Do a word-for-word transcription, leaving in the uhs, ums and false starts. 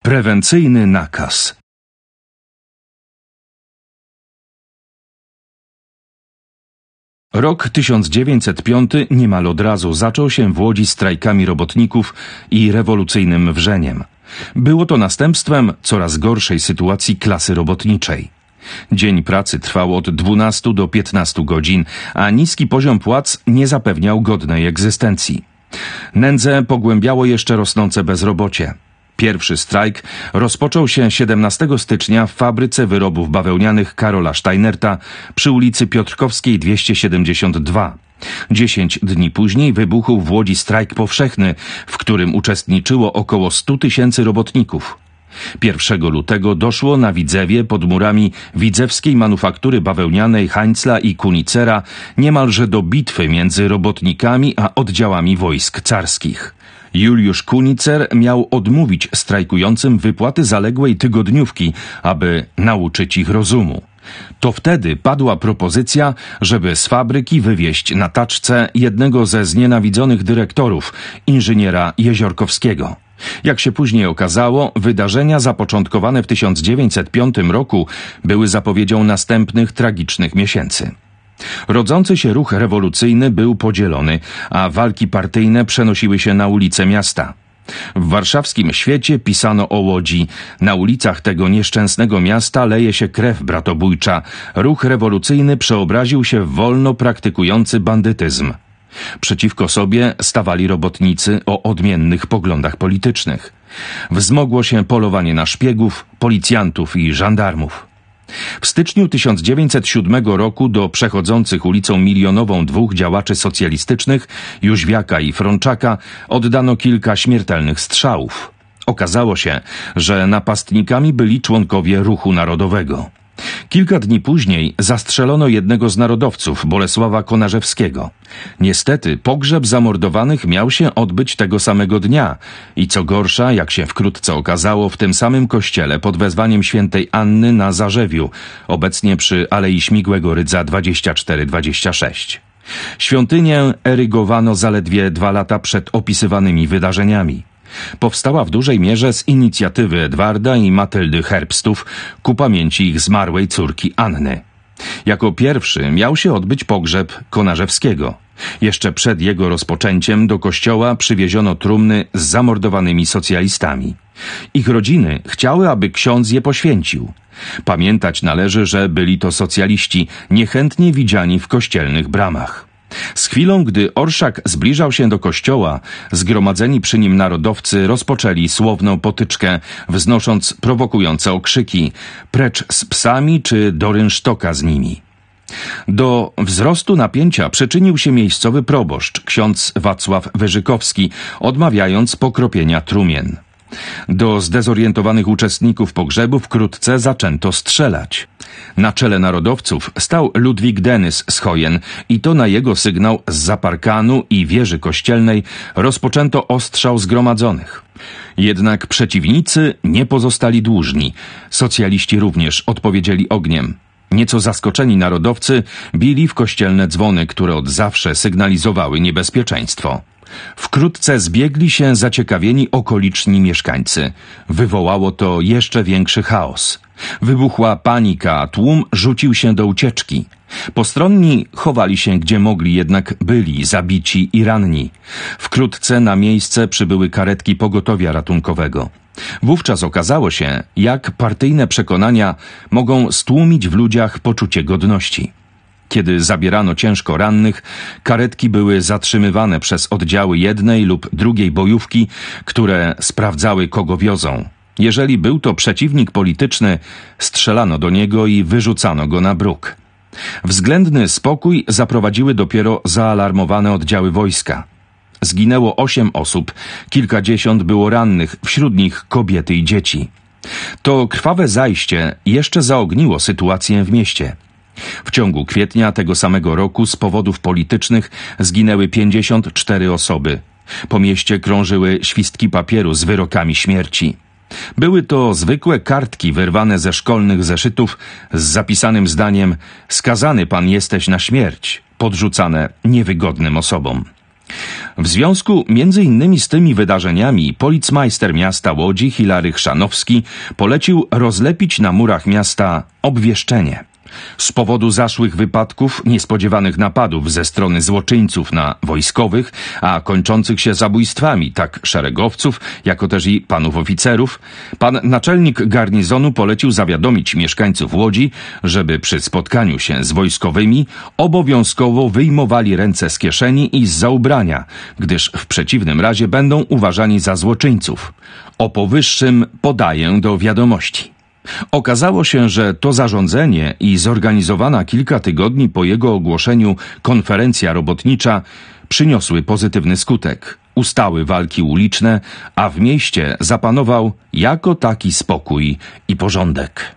Prewencyjny nakaz. Rok tysiąc dziewięćset piąty niemal od razu zaczął się w Łodzi strajkami robotników i rewolucyjnym wrzeniem. Było to następstwem coraz gorszej sytuacji klasy robotniczej. Dzień pracy trwał od dwunastu do piętnastu godzin, a niski poziom płac nie zapewniał godnej egzystencji. Nędzę pogłębiało jeszcze rosnące bezrobocie. Pierwszy strajk rozpoczął się siedemnastego stycznia w fabryce wyrobów bawełnianych Karola Steinerta przy ulicy Piotrkowskiej dwieście siedemdziesiąt dwa. Dziesięć dni później wybuchł w Łodzi strajk powszechny, w którym uczestniczyło około stu tysięcy robotników. pierwszego lutego doszło na Widzewie pod murami widzewskiej manufaktury bawełnianej Heinzla i Kunicera niemalże do bitwy między robotnikami a oddziałami wojsk carskich. Juliusz Kunicer miał odmówić strajkującym wypłaty zaległej tygodniówki, aby nauczyć ich rozumu. To wtedy padła propozycja, żeby z fabryki wywieźć na taczce jednego ze znienawidzonych dyrektorów, inżyniera Jeziorkowskiego. Jak się później okazało, wydarzenia zapoczątkowane w tysiąc dziewięćset piątym roku były zapowiedzią następnych tragicznych miesięcy. Rodzący się ruch rewolucyjny był podzielony, a walki partyjne przenosiły się na ulice miasta. W warszawskim Świecie pisano o Łodzi. Na ulicach tego nieszczęsnego miasta leje się krew bratobójcza. Ruch rewolucyjny przeobraził się w wolno praktykujący bandytyzm. Przeciwko sobie stawali robotnicy o odmiennych poglądach politycznych. Wzmogło się polowanie na szpiegów, policjantów i żandarmów. W styczniu tysiąc dziewięćset siódmego roku do przechodzących ulicą Milionową dwóch działaczy socjalistycznych, Jóźwiaka i Frączaka, oddano kilka śmiertelnych strzałów. Okazało się, że napastnikami byli członkowie Ruchu Narodowego. Kilka dni później zastrzelono jednego z narodowców, Bolesława Konarzewskiego. Niestety pogrzeb zamordowanych miał się odbyć tego samego dnia i co gorsza, jak się wkrótce okazało, w tym samym kościele pod wezwaniem świętej Anny na Zarzewiu, obecnie przy Alei Śmigłego Rydza dwadzieścia cztery dwadzieścia sześć. Świątynię erygowano zaledwie dwa lata przed opisywanymi wydarzeniami. Powstała w dużej mierze z inicjatywy Edwarda i Matyldy Herbstów ku pamięci ich zmarłej córki Anny. Jako pierwszy miał się odbyć pogrzeb Konarzewskiego. Jeszcze przed jego rozpoczęciem do kościoła przywieziono trumny z zamordowanymi socjalistami. Ich rodziny chciały, aby ksiądz je poświęcił. Pamiętać należy, że byli to socjaliści niechętnie widziani w kościelnych bramach. Z chwilą, gdy orszak zbliżał się do kościoła, zgromadzeni przy nim narodowcy rozpoczęli słowną potyczkę, wznosząc prowokujące okrzyki: precz z psami czy do rynsztoka z nimi. Do wzrostu napięcia przyczynił się miejscowy proboszcz, ksiądz Wacław Wyżykowski, odmawiając pokropienia trumien. Do zdezorientowanych uczestników pogrzebu wkrótce zaczęto strzelać. Na czele narodowców stał Ludwik Denys z Chojen i to na jego sygnał zza parkanu i wieży kościelnej rozpoczęto ostrzał zgromadzonych. Jednak przeciwnicy nie pozostali dłużni. Socjaliści również odpowiedzieli ogniem. Nieco zaskoczeni narodowcy bili w kościelne dzwony, które od zawsze sygnalizowały niebezpieczeństwo. Wkrótce zbiegli się zaciekawieni okoliczni mieszkańcy. Wywołało to jeszcze większy chaos. Wybuchła panika, a tłum rzucił się do ucieczki. Postronni chowali się gdzie mogli, jednak byli zabici i ranni. Wkrótce na miejsce przybyły karetki pogotowia ratunkowego. Wówczas okazało się, jak partyjne przekonania mogą stłumić w ludziach poczucie godności. Kiedy zabierano ciężko rannych, karetki były zatrzymywane przez oddziały jednej lub drugiej bojówki, które sprawdzały, kogo wiozą. Jeżeli był to przeciwnik polityczny, strzelano do niego i wyrzucano go na bruk. Względny spokój zaprowadziły dopiero zaalarmowane oddziały wojska. Zginęło osiem osób, kilkadziesiąt było rannych, wśród nich kobiety i dzieci. To krwawe zajście jeszcze zaogniło sytuację w mieście. W ciągu kwietnia tego samego roku z powodów politycznych zginęły pięćdziesiąt cztery osoby. Po mieście krążyły świstki papieru z wyrokami śmierci. Były to zwykłe kartki wyrwane ze szkolnych zeszytów z zapisanym zdaniem: skazany pan jesteś na śmierć, podrzucane niewygodnym osobom. W związku między innymi z tymi wydarzeniami policmajster miasta Łodzi Hilary Chrzanowski polecił rozlepić na murach miasta obwieszczenie. Z powodu zaszłych wypadków, niespodziewanych napadów ze strony złoczyńców na wojskowych, a kończących się zabójstwami tak szeregowców, jako też i panów oficerów, pan naczelnik garnizonu polecił zawiadomić mieszkańców Łodzi, żeby przy spotkaniu się z wojskowymi obowiązkowo wyjmowali ręce z kieszeni i zza ubrania, gdyż w przeciwnym razie będą uważani za złoczyńców. O powyższym podaję do wiadomości. Okazało się, że to zarządzenie i zorganizowana kilka tygodni po jego ogłoszeniu konferencja robotnicza przyniosły pozytywny skutek. Ustały walki uliczne, a w mieście zapanował jako taki spokój i porządek.